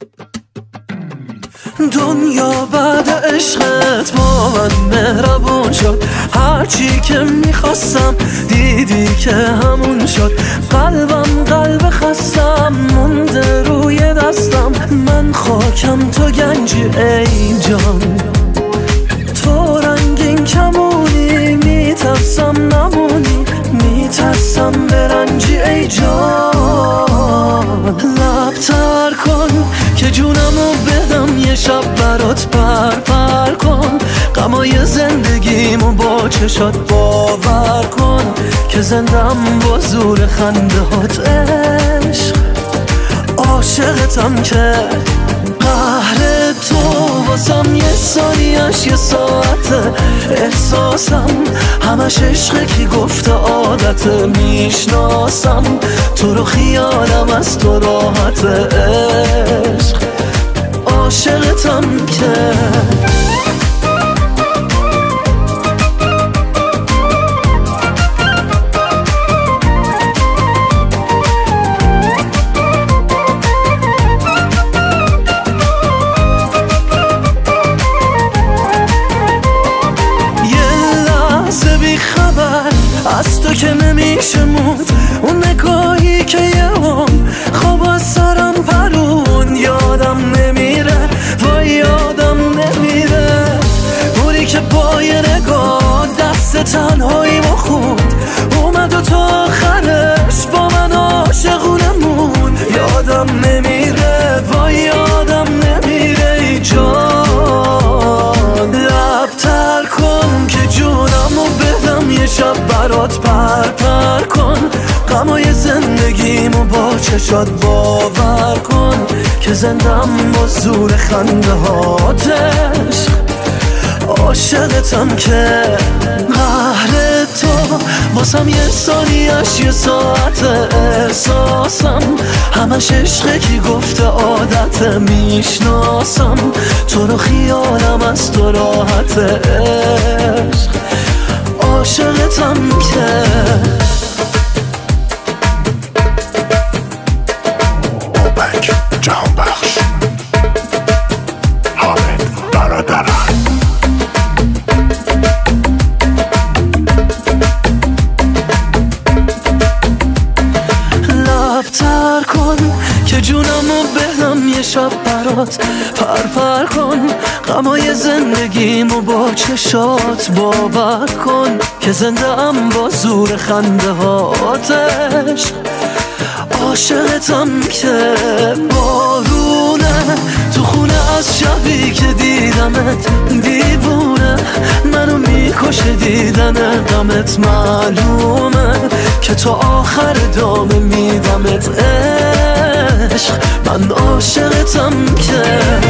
دنیا بعد عشقت با من مهربون شد، هرچی که میخواستم دیدی که همون شد. قلبم قلب خستم مونده روی دستم، من خاکم تو گنجی ای جان. تو رنگین کمونی میترسم نمونی، میترسم برنجی ای جان. لبتر کن که جونمو بدم یه شب برات پر کن، غمای زندگیمو با چشات باور کن که زندم با زور خنده هات عشق. عاشقتم که قهر تو واسم یه ثانیش یه ساعته، احساسم همش عشقه کی گفته عادته. میشناسم تو رو خیالم از تو راحته عشق. عاشقتم که از تو که نمیشه موند، اون نگاهی که یه هم خواب از سرم پرون. یادم نمیره وای یادم نمیره، اونی که با یه نگاه دست تنهایی ما خوند، اومد و تا آخرش با من عاشقونه موند. یادم نمیره وای یادم نمیره ای جان. لبتر کن که جونمو بدم یه شب برات پر کن، غمای زندگیمو با چشات باور کن که زندم با زور خنده هاتش. عاشقتم که قهر تو واسم یه ثانیش یه ساعت، احساسم همش عشقه کی گفته عادته. میشناسم تو رو خیالم از تو راحته عشق. عاشقتم که اوپک جهان بخش حامد برادران. لبتر کن که جونمو بدم یه شب برات پر کن، غمای زندگیمو با چشات باور کن که زندم با زور خنده هاتش. عاشقتم که بارونه تو خونه از شبی که دیدمت، دیوونه منو میکشه دیدن غمت. معلومه که تو آخر دامه میدمت عشق. من عاشقتم که